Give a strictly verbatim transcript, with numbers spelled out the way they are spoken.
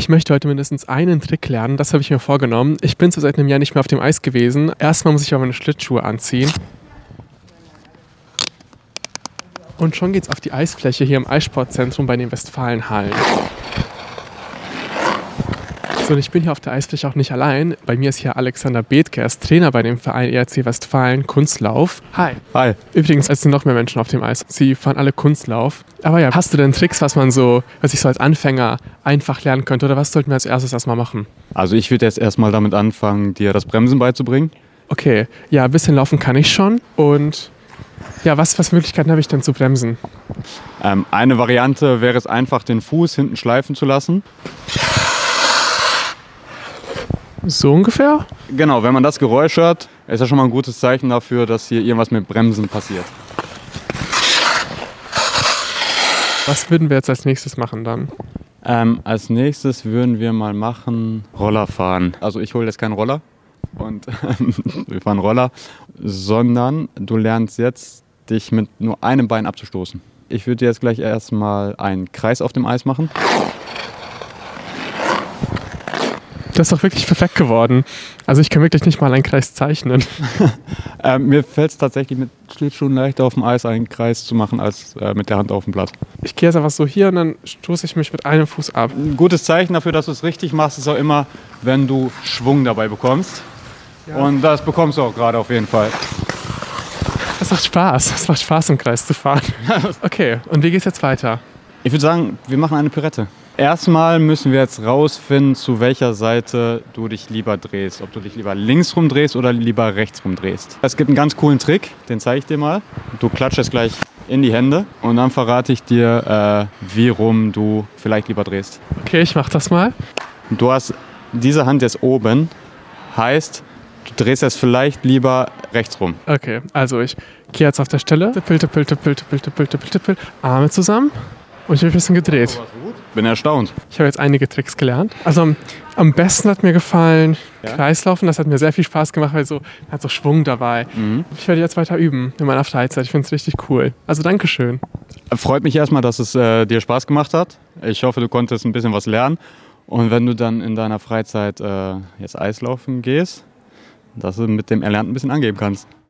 möchte heute mindestens einen Trick lernen, das habe ich mir vorgenommen. Ich bin so seit einem Jahr nicht mehr auf dem Eis gewesen. Erstmal muss ich aber meine Schlittschuhe anziehen. Und schon geht's auf die Eisfläche hier im Eissportzentrum bei den Westfalenhallen. So, und ich bin hier auf der Eisfläche auch nicht allein. Bei mir ist hier Alexander Bethke, er ist Trainer bei dem Verein E R C Westfalen Kunstlauf. Hi. Hi. Übrigens, es sind noch mehr Menschen auf dem Eis. Sie fahren alle Kunstlauf. Aber ja, hast du denn Tricks, was man so, was ich so als Anfänger einfach lernen könnte? Oder was sollten wir als erstes erstmal machen? Also ich würde jetzt erstmal damit anfangen, dir das Bremsen beizubringen. Okay, ja, ein bisschen laufen kann ich schon. Und ja, was, was Möglichkeiten habe ich denn zu bremsen? Ähm, eine Variante wäre es einfach, den Fuß hinten schleifen zu lassen. So ungefähr? Genau, wenn man das Geräusch hört, ist das schon mal ein gutes Zeichen dafür, dass hier irgendwas mit Bremsen passiert. Was würden wir jetzt als nächstes machen dann? Ähm, als nächstes würden wir mal machen Roller fahren. Also ich hole jetzt keinen Roller und wir fahren Roller, sondern du lernst jetzt, dich mit nur einem Bein abzustoßen. Ich würde jetzt gleich erstmal einen Kreis auf dem Eis machen. Das ist doch wirklich perfekt geworden. Also ich kann wirklich nicht mal einen Kreis zeichnen. ähm, mir fällt es tatsächlich mit Schlittschuhen leichter auf dem Eis einen Kreis zu machen als äh, mit der Hand auf dem Blatt. Ich gehe jetzt einfach so hier und dann stoße ich mich mit einem Fuß ab. Ein gutes Zeichen dafür, dass du es richtig machst, ist auch immer, wenn du Schwung dabei bekommst. Ja. Und das bekommst du auch gerade auf jeden Fall. Das macht Spaß. Es macht Spaß, im Kreis zu fahren. Okay, und wie geht's jetzt weiter? Ich würde sagen, wir machen eine Pirouette. Erstmal müssen wir jetzt rausfinden, zu welcher Seite du dich lieber drehst. Ob du dich lieber links rumdrehst oder lieber rechts rumdrehst. Es gibt einen ganz coolen Trick, den zeige ich dir mal. Du klatschst jetzt gleich in die Hände und dann verrate ich dir, äh, wie rum du vielleicht lieber drehst. Okay, ich mach das mal. Du hast diese Hand jetzt oben, heißt, du drehst jetzt vielleicht lieber rechts rum. Okay, also ich gehe jetzt auf der Stelle, tippel, tippel, tippel, tippel, tippel, tippel, tippel, Arme zusammen und ich habe ein bisschen gedreht. Bin erstaunt. Ich habe jetzt einige Tricks gelernt. Also am, am besten hat mir gefallen ja? Kreislaufen. Das hat mir sehr viel Spaß gemacht, weil so man hat so Schwung dabei. Mhm. Ich werde jetzt weiter üben in meiner Freizeit. Ich finde es richtig cool. Also Dankeschön. Freut mich erstmal, dass es äh, dir Spaß gemacht hat. Ich hoffe, du konntest ein bisschen was lernen. Und wenn du dann in deiner Freizeit äh, jetzt Eislaufen gehst, dass du mit dem Erlernten ein bisschen angeben kannst.